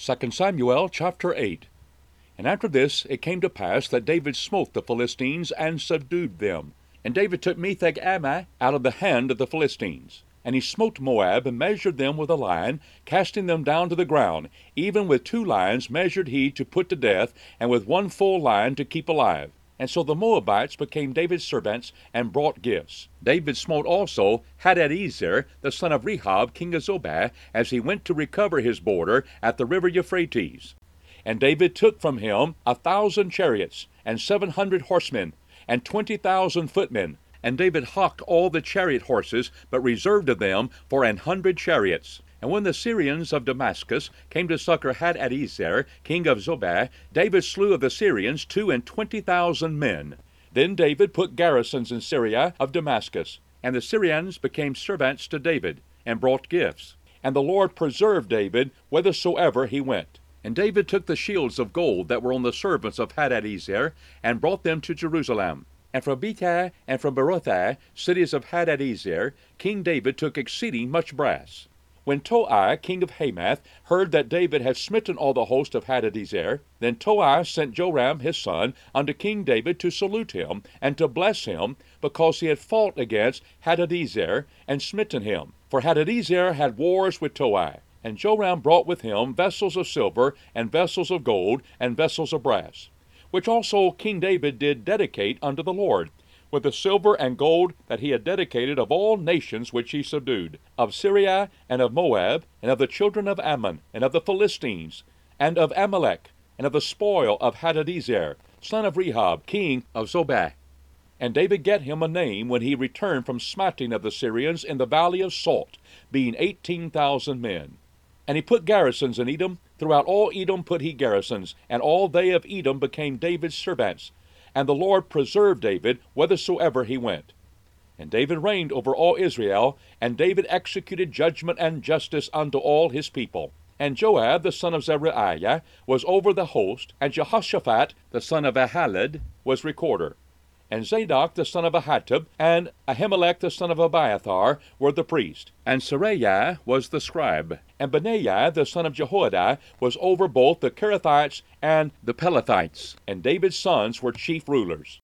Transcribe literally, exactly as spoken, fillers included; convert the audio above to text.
Second Samuel chapter eight. And after this it came to pass that David smote the Philistines and subdued them. And David took Metheg Ammah out of the hand of the Philistines. And he smote Moab, and measured them with a line, casting them down to the ground. Even with two lines measured he to put to death, and with one full line to keep alive. And so the Moabites became David's servants, and brought gifts. David smote also Hadadezer, the son of Rehob, king of Zobah, as he went to recover his border at the river Euphrates. And David took from him a thousand chariots, and seven hundred horsemen, and twenty thousand footmen. And David hocked all the chariot horses, but reserved of them for an hundred chariots. And when the Syrians of Damascus came to succor Hadadezer, king of Zobah, David slew of the Syrians two and twenty thousand men. Then David put garrisons in Syria of Damascus, and the Syrians became servants to David, and brought gifts. And the Lord preserved David whithersoever he went. And David took the shields of gold that were on the servants of Hadadezer, and brought them to Jerusalem. And from Betah and from Berothah, cities of Hadadezer, King David took exceeding much brass. When Toi, king of Hamath, heard that David had smitten all the host of Hadadezer, then Toi sent Joram his son unto King David to salute him, and to bless him, because he had fought against Hadadezer, and smitten him. For Hadadezer had wars with Toi. And Joram brought with him vessels of silver, and vessels of gold, and vessels of brass, which also King David did dedicate unto the Lord, with the silver and gold that he had dedicated of all nations which he subdued, of Syria, and of Moab, and of the children of Ammon, and of the Philistines, and of Amalek, and of the spoil of Hadadezer, son of Rehob, king of Zobah. And David get him a name when he returned from smiting of the Syrians in the valley of Salt, being eighteen thousand men. And he put garrisons in Edom. Throughout all Edom put he garrisons, and all they of Edom became David's servants. And the Lord preserved David whithersoever he went. And David reigned over all Israel, and David executed judgment and justice unto all his people. And Joab the son of Zeruiah was over the host, and Jehoshaphat the son of Ahalad was recorder. And Zadok the son of Ahitub, and Ahimelech the son of Abiathar were the priest. And Seraiah was the scribe. And Benaiah the son of Jehoiada was over both the Kerethites and the Pelethites. And David's sons were chief rulers.